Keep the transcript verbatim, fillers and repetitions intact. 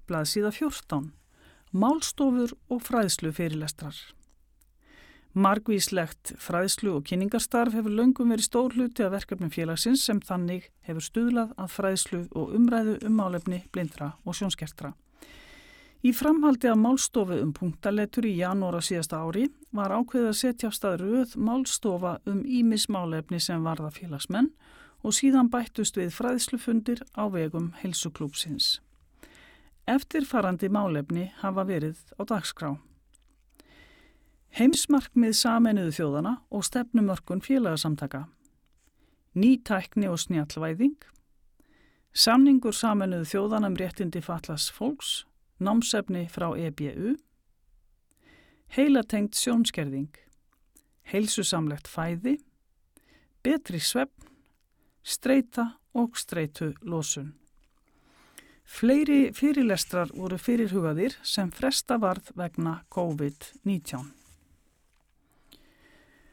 blaðsíða fjórtán, málstofur og fræðslu fyrirlestrar. Margvíslegt fræðslu og kynningarstarf hefur löngum verið stór hluti af verkefnum félagsins sem þannig hefur stuðlað að fræðslu og umræðu um málefni blindra og sjónskertra. Í framhaldi af málstofu um punktaletur í janúar á síðasta ári var ákveðið að setja af stað röð málstofa um ýmis málefni sem varða félagsmenn og síðan bættust við fræðslufundir á vegum heilsuklúbbsins. Eftirfarandi málefni hafa verið á dagskrá. Heimsmarkmið Sameinuðu þjóðanna og stefnumörkun félagasamtaka. Ný tækni og snjallvæðing. Samningur Sameinuðu þjóðanna um réttindi fatlaðs fólks. Námsefni frá E B U. Heilatengt sjónskerðing. Heilsusamlegt fæði. Betri svefn. Streita og streitu losun. Fleiri fyrirlestrar voru fyrirhugaðir sem fresta varð vegna COVID nítján.